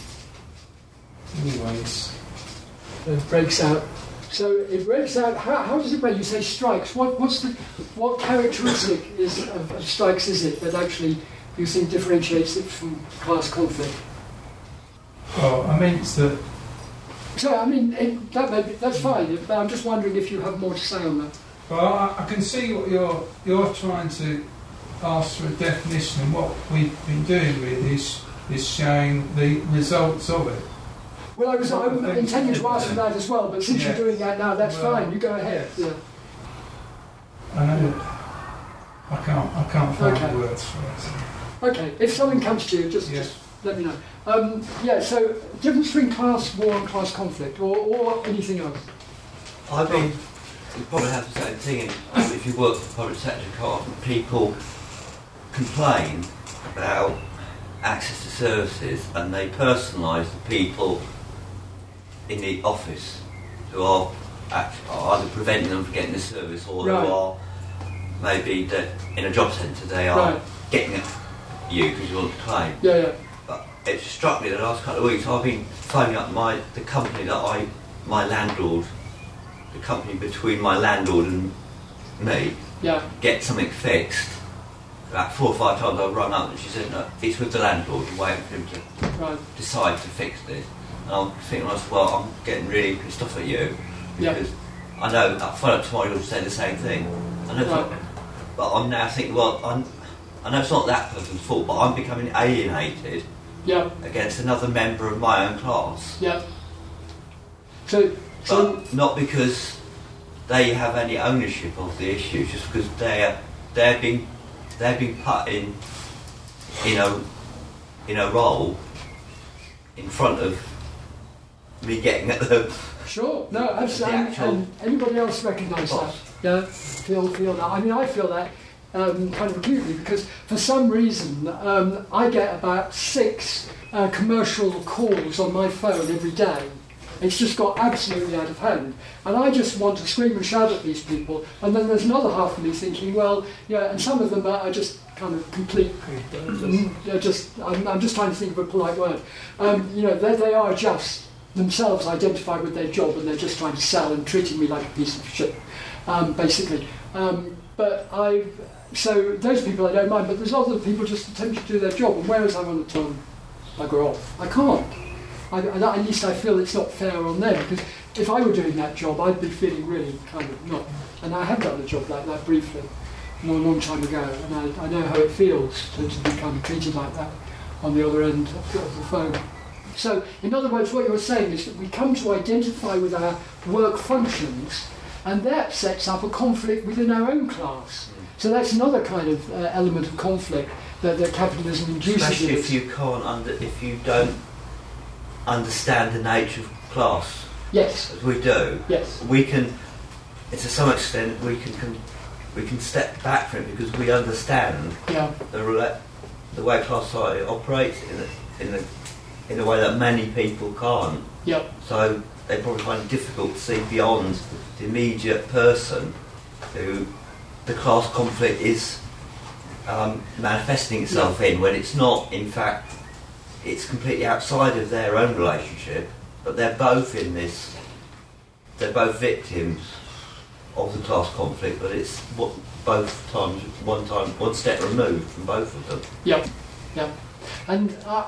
[SPEAKER 12] Always.
[SPEAKER 1] It breaks out. So it breaks out. How does it break? You say strikes. What characteristic of strikes is it that actually you think differentiates it from class conflict?
[SPEAKER 12] Well, I mean, it's the.
[SPEAKER 1] So I mean that's fine. But I'm just wondering if you have more to say on that.
[SPEAKER 12] Well, I can see what you're trying to ask for a definition, and what we've been doing really is showing the results of it.
[SPEAKER 1] Well, I'm intending to ask for that as well, but since you're doing that now, that's fine. You go ahead. Yeah.
[SPEAKER 12] I know. I can't find the words for it.
[SPEAKER 1] Okay. If something comes to you, just let me know. So difference between class war and class conflict, or anything else.
[SPEAKER 11] I mean, you probably have the same thing. If you work for the public sector, quite often people complain about access to services, and they personalise the people in the office who are either preventing them from getting the service, or who are maybe that in a job centre they are getting at you because you want to claim.
[SPEAKER 1] Yeah.
[SPEAKER 11] But it struck me the last couple of weeks I've been phoning up the company that my landlord, the company between my landlord and me, get something fixed. About 4 or 5 times I've rung up and she said, no, it's with the landlord, you're waiting for him to decide to fix this. And I'm thinking, well, I'm getting really pissed off at you because I know I'll phone up tomorrow, you'll say the same thing. But I'm now thinking, well, I know it's not that person's fault, but I'm becoming alienated against another member of my own class.
[SPEAKER 1] Yeah.
[SPEAKER 11] But not because they have any ownership of the issue, just because they're being put in a role in front of me getting at them.
[SPEAKER 1] Sure, no, absolutely. And anybody else recognise that? Yeah, feel that. I mean, I feel that kind of acutely because for some reason I get about 6 commercial calls on my phone every day. It's just got absolutely out of hand. And I just want to scream and shout at these people. And then there's another half of me thinking, well, and some of them are just kind of complete. I'm just trying to think of a polite word. They are just themselves identify with their job and they're just trying to sell and treating me like a piece of shit, basically. So those people I don't mind, but there's other people just attempting to do their job, and whereas I want to tell them, bugger off, I can't. At least I feel it's not fair on them, because if I were doing that job, I'd be feeling really kind of not. And I have done a job like that briefly, a long time ago, and I know how it feels to be kind of treated like that on the other end of the phone. So, in other words, what you're saying is that we come to identify with our work functions, and that sets up a conflict within our own class. So that's another kind of element of conflict that capitalism induces.
[SPEAKER 11] Especially if you can't, if you don't understand the nature of class.
[SPEAKER 1] Yes.
[SPEAKER 11] As we do.
[SPEAKER 1] Yes.
[SPEAKER 11] We can, to some extent, we can step back from it because we understand the way class society operates in a way that many people can't.
[SPEAKER 1] Yep.
[SPEAKER 11] So they probably find it difficult to see beyond the immediate person who the class conflict is manifesting itself in, when it's not, in fact, it's completely outside of their own relationship, but they're both in this, they're both victims of the class conflict, but it's both times, one step removed from both of them.
[SPEAKER 1] Yep, yep. And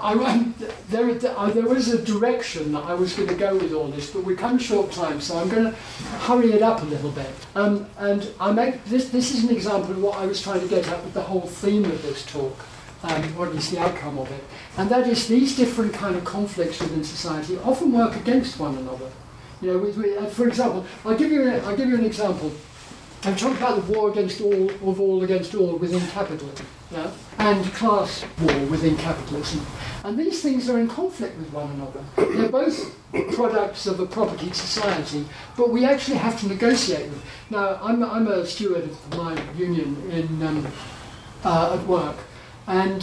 [SPEAKER 1] there was a direction that I was going to go with all this, but we're come short time, so I'm going to hurry it up a little bit. And this is an example of what I was trying to get at with the whole theme of this talk, or at least the outcome of it. And that is these different kind of conflicts within society often work against one another. You know, for example, I'll give you an example. I'm talking about the war against all against all within capitalism, yeah? And class war within capitalism. And these things are in conflict with one another. They're both products of a property society, but we actually have to negotiate them. Now, I'm a steward of my union at work, and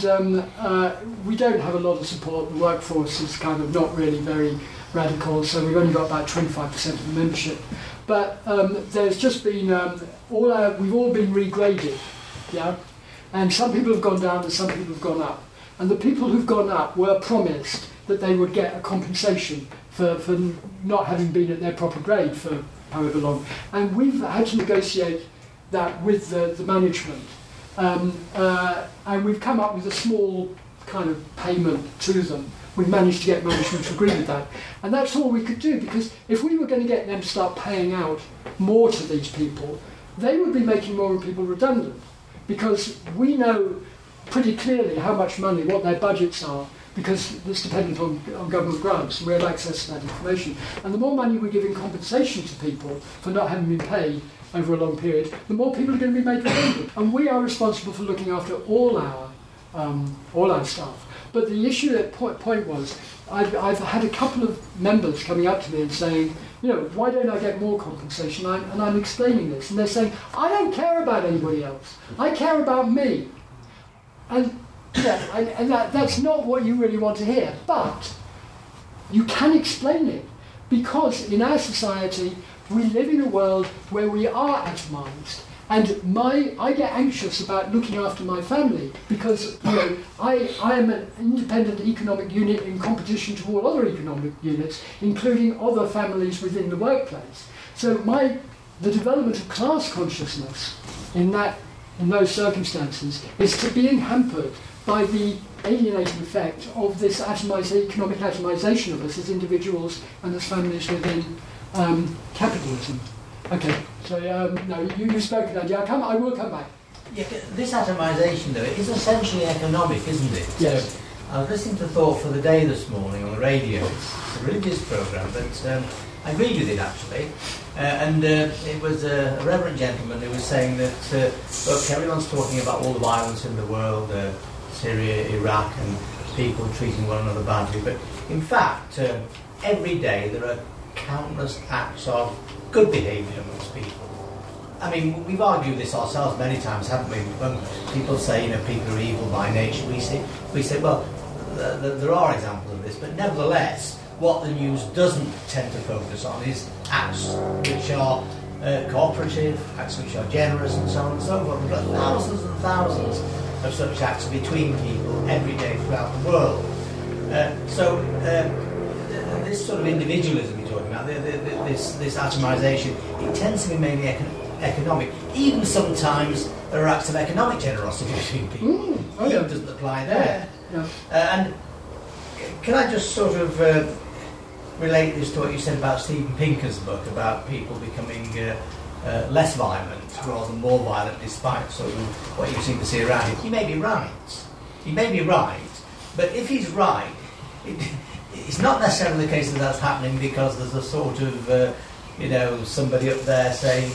[SPEAKER 1] we don't have a lot of support. The workforce is kind of not really very radical, so we've only got about 25% of the membership. But there's just been we've all been regraded, yeah, and some people have gone down and some people have gone up. And the people who've gone up were promised that they would get a compensation for not having been at their proper grade for however long. And we've had to negotiate that with the management, and we've come up with a small kind of payment to them. We've managed to get management to agree with that. And that's all we could do, because if we were going to get them to start paying out more to these people, they would be making more people redundant, because we know pretty clearly how much money, what their budgets are, because it's dependent on government grants, and we have access to that information. And the more money we give in compensation to people for not having been paid over a long period, the more people are going to be made redundant. And we are responsible for looking after all our staff. But the issue at point was, I've had a couple of members coming up to me and saying, you know, why don't I get more compensation? And I'm explaining this, and they're saying, I don't care about anybody else. I care about me. And that's not what you really want to hear. But you can explain it, because in our society we live in a world where we are atomised. And I get anxious about looking after my family, because I am an independent economic unit in competition to all other economic units, including other families within the workplace. So the development of class consciousness in those circumstances is being hampered by the alienating effect of this economic atomisation of us as individuals and as families within capitalism. Okay, so no, you've spoken, Andy. I will come back.
[SPEAKER 13] Yeah, this atomisation, though, is essentially economic, isn't it?
[SPEAKER 1] Yes.
[SPEAKER 13] So, I was listening to Thought for the Day this morning on the radio. It's a religious programme, but I agreed with it, actually. And it was a reverend gentleman who was saying that, look, everyone's talking about all the violence in the world, Syria, Iraq, and people treating one another badly. But in fact, every day there are countless acts of good behaviour amongst people. I mean, we've argued this ourselves many times, haven't we? When people say, people are evil by nature, we say, well, there are examples of this, but nevertheless, what the news doesn't tend to focus on is acts which are cooperative, acts which are generous, and so on and so forth. We've got thousands and thousands of such acts between people every day throughout the world. this sort of individualism you're talking about, this atomisation, it tends to be mainly economic. Even sometimes there are acts of economic generosity between people. It doesn't apply there. And can I just sort of relate this to what you said about Steven Pinker's book about people becoming less violent rather than more violent, despite sort of what you seem to see around him? He may be right. He may be right, but if he's right, it's not necessarily the case that that's happening because there's a sort of somebody up there saying,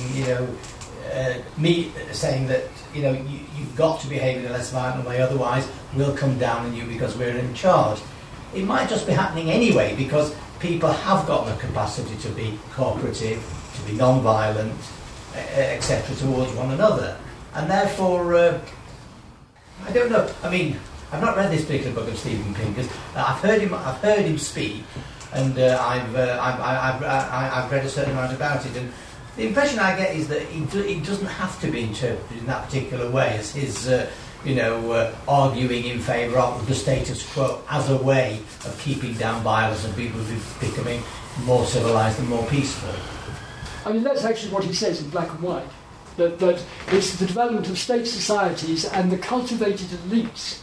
[SPEAKER 13] saying that you've got to behave in a less violent way, otherwise we'll come down on you because we're in charge. It might just be happening anyway because people have got the capacity to be cooperative, to be non-violent, etc. towards one another, and therefore I don't know. I mean, I've not read this particular book of Steven Pinker's. I've heard him speak, and I've read a certain amount about it. And the impression I get is that it doesn't have to be interpreted in that particular way as his, arguing in favour of the status quo as a way of keeping down violence and people becoming more civilised and more peaceful.
[SPEAKER 1] I mean, that's actually what he says in Black and White. That it's the development of state societies and the cultivated elites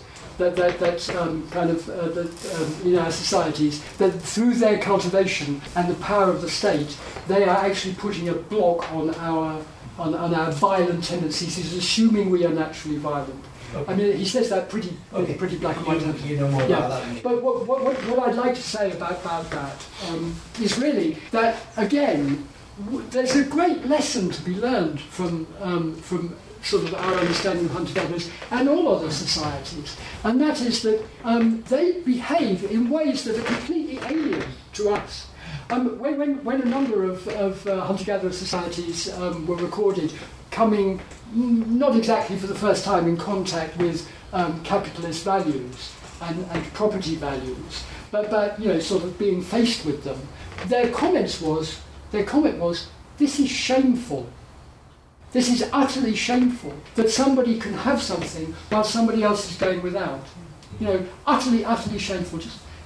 [SPEAKER 1] in our societies, that through their cultivation and the power of the state, they are actually putting a block on our violent tendencies. He's assuming we are naturally violent. Okay. I mean, he says that pretty black and white.
[SPEAKER 13] You know more about that than me.
[SPEAKER 1] But what I'd like to say about that is really that, again, there's a great lesson to be learned from sort of our understanding of hunter-gatherers and all other societies, and that is that they behave in ways that are completely alien to us. When a number of hunter-gatherer societies were recorded coming, not exactly for the first time, in contact with capitalist values and property values, but sort of being faced with them, their comment was, this is shameful. This is utterly shameful that somebody can have something while somebody else is going without. Utterly, utterly shameful.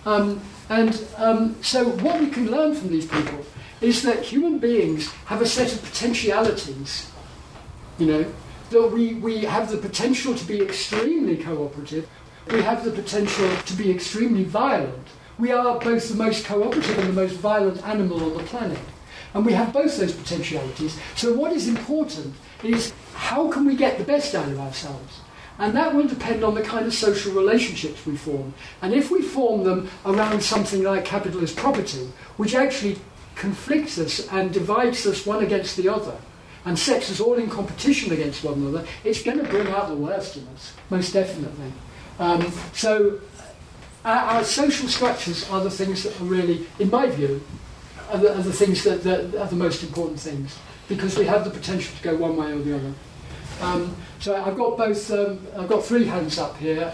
[SPEAKER 1] So what we can learn from these people is that human beings have a set of potentialities. That we have the potential to be extremely cooperative. We have the potential to be extremely violent. We are both the most cooperative and the most violent animal on the planet. And we have both those potentialities. So what is important is how can we get the best out of ourselves? And that will depend on the kind of social relationships we form. And if we form them around something like capitalist property, which actually conflicts us and divides us one against the other, and sets us all in competition against one another, it's going to bring out the worst in us, most definitely. So our social structures are the things that are really, in my view, are the things that are the most important things, because we have the potential to go one way or the other. So I've got both. I've got three hands up here.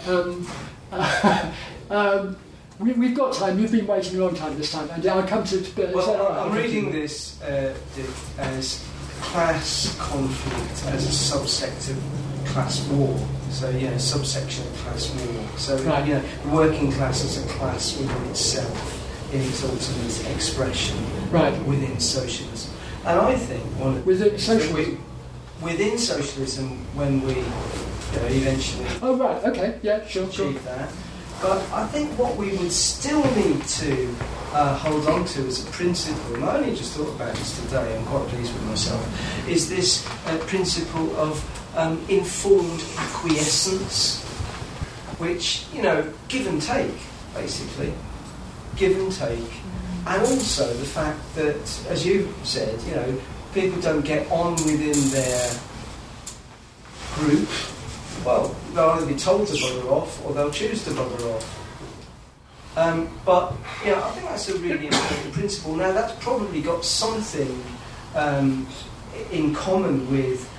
[SPEAKER 1] We've got time. You've been waiting a long time this time, and I'll come to.
[SPEAKER 4] I'm reading this as class conflict as a subsect of class war. So subsection of class war. So the working class is a class within itself, in its ultimate expression, within socialism. And I think within socialism, when we eventually achieve that. But I think what we would still need to hold on to as a principle, and I only just thought about this today, I'm quite pleased with myself, is this principle of informed acquiescence, which, give and take, basically. Give and take. And also the fact that, as you said, people don't get on within their group. Well, they'll either be told to bugger off or they'll choose to bugger off. But I think that's a really important principle. Now, that's probably got something in common with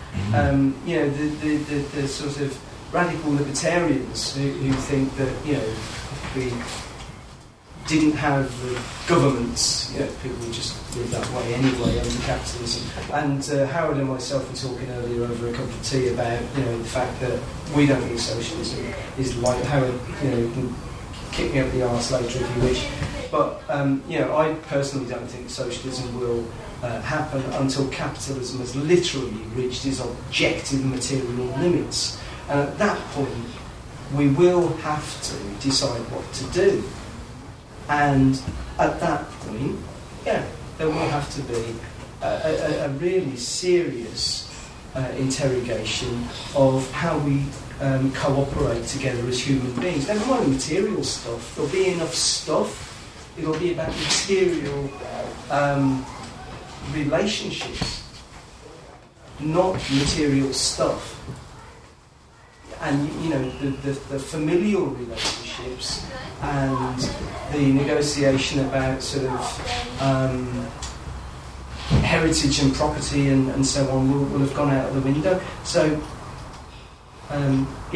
[SPEAKER 4] the sort of radical libertarians who think that if we didn't have the governments, people would just live that way anyway under capitalism. And Howard and myself were talking earlier over a cup of tea about the fact that we don't think socialism is like Howard. You can kick me up the arse later if you wish. But I personally don't think socialism will happen until capitalism has literally reached its objective material limits. And at that point, we will have to decide what to do. And at that point, there will have to be a really serious interrogation of how we cooperate together as human beings. Never mind material stuff. There'll be enough stuff. It'll be about material relationships, not material stuff. And the familial relationships and the negotiation about sort of heritage and property and so on will have gone out of the window. So I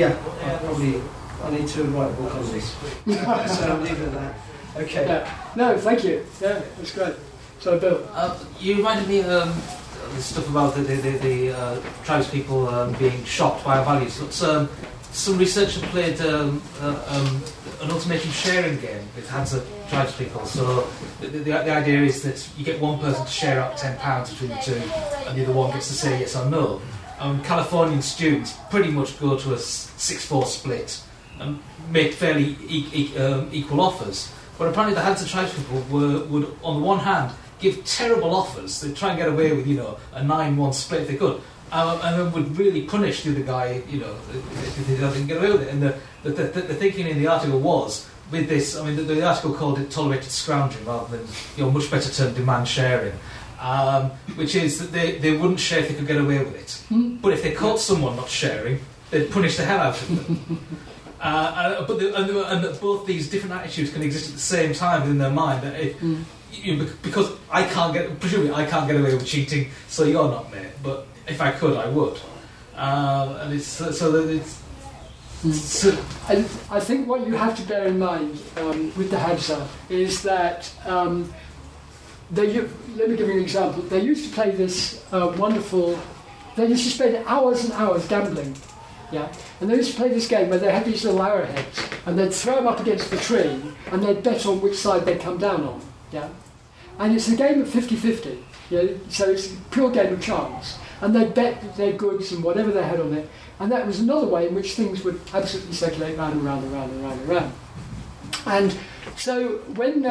[SPEAKER 4] need to write a book on this. So I'll leave it at that. Okay.
[SPEAKER 1] Yeah. No, thank you. Yeah, that's great. So, Bill,
[SPEAKER 3] you reminded me of the stuff about the tribespeople being shocked by our values. Some research have played an ultimatum sharing game with Hadza tribespeople. So the idea is that you get one person to share out £10 between the two, and the other one gets to say yes or no. Californian students pretty much go to a 6-4 split and make fairly equal offers. But apparently the Hadza tribespeople would, on the one hand, give terrible offers. They'd try and get away with, a 9-1 split if they could. And then would really punish the other guy, if they didn't get away with it. And the thinking in the article was, with this, the article called it tolerated scrounging rather than, much better term, demand sharing. Which is that they wouldn't share if they could get away with it. But if they caught someone not sharing, they'd punish the hell out of them. But both these different attitudes can exist at the same time within their mind. That because I can't get away with cheating, so you're not, mate. But if I could, I would. And it's so that it's.
[SPEAKER 1] And I think what you have to bear in mind with the Hadza is that let me give you an example. They used to play this wonderful. They used to spend hours and hours gambling. Yeah, and they used to play this game where they had these little arrowheads, and they'd throw them up against the tree, and they'd bet on which side they'd come down on. Yeah, and it's a game of 50-50. Yeah, so it's a pure game of chance, and they'd bet their goods and whatever they had on it, and that was another way in which things would absolutely circulate round and round and round and round and round. And so when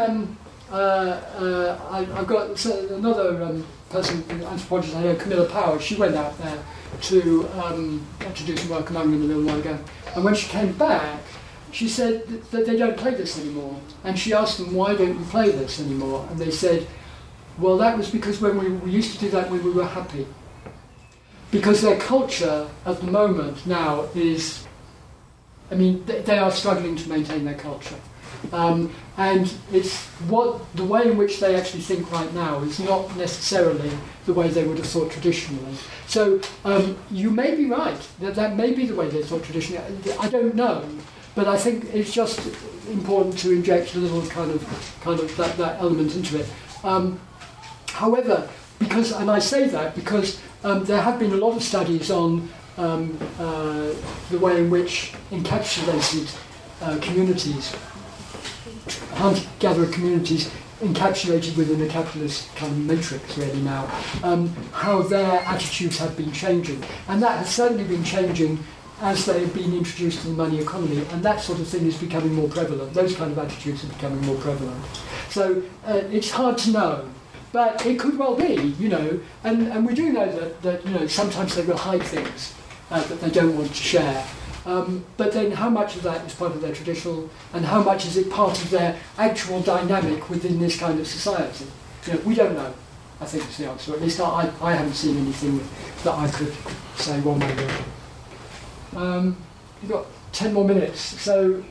[SPEAKER 1] I've got another person, anthropologist I know, Camilla Power, she went out there to do some work among them a little while ago. And when she came back, she said that they don't play this anymore. And she asked them, why don't you play this anymore? And they said, well, that was because when we used to do that when we were happy. Because their culture at the moment now is, they are struggling to maintain their culture. And it's the way in which they actually think right now is not necessarily the way they would have thought traditionally. So you may be right, that may be the way they thought traditionally. I don't know, but I think it's just important to inject a little kind of that element into it. However, and I say that because there have been a lot of studies on the way in which encapsulated communities, hunter-gatherer communities encapsulated within a capitalist kind of matrix really now, how their attitudes have been changing. And that has certainly been changing as they have been introduced to the money economy, and that sort of thing is becoming more prevalent. Those kind of attitudes are becoming more prevalent. So it's hard to know, but it could well be, and we do know that sometimes they will hide things that they don't want to share. But then how much of that is part of their traditional, and how much is it part of their actual dynamic within this kind of society? We don't know, I think is the answer. At least I haven't seen anything that I could say one way or the other. You've got 10 more minutes, so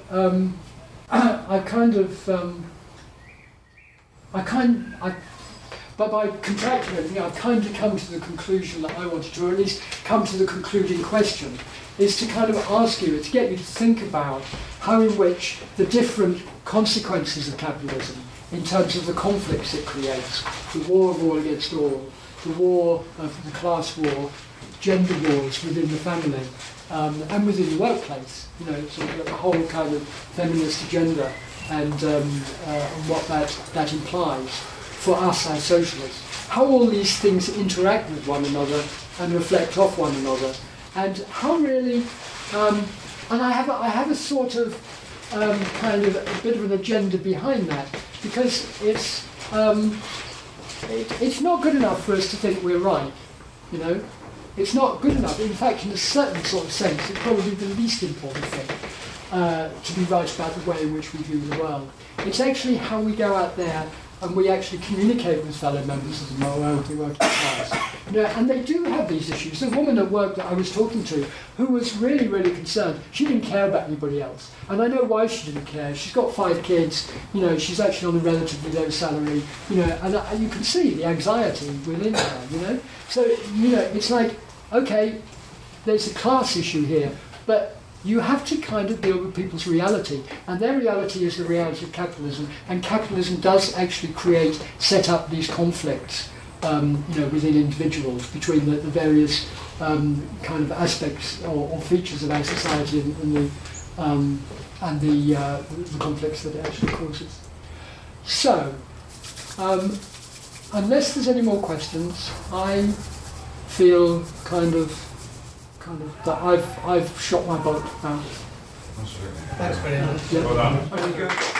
[SPEAKER 1] but by contracting everything, I've kind of come to the conclusion that I wanted to, or at least come to the concluding question, is to kind of ask you, to get you to think about how in which the different consequences of capitalism, in terms of the conflicts it creates, the war of all against all, the war of the class war, gender wars within the family, and within the workplace, sort of the whole kind of feminist agenda, and what that implies for us as socialists. How all these things interact with one another and reflect off one another, and how really, and I have a sort of kind of a bit of an agenda behind that, because it's not good enough for us to think we're right, you know. It's not good enough. In fact, in a certain sort of sense, it's probably the least important thing to be right about the way in which we view the world. It's actually how we go out there and we actually communicate with fellow members of the working class. You know, and they do have these issues. The woman at work that I was talking to, who was really, really concerned, she didn't care about anybody else. And I know why she didn't care. She's got 5 kids, you know, she's actually on a relatively low salary, you know, and you can see the anxiety within her, you know. So, you know, it's like, okay, there's a class issue here, but you have to kind of deal with people's reality, and their reality is the reality of capitalism, and capitalism does actually set up these conflicts, you know, within individuals between the various kind of aspects or features of our society and the conflicts that it actually causes. So, unless there's any more questions, I feel kind of that I've shot my boat now.
[SPEAKER 13] Thanks very much.
[SPEAKER 1] Yeah.
[SPEAKER 7] Well done.
[SPEAKER 1] Very good.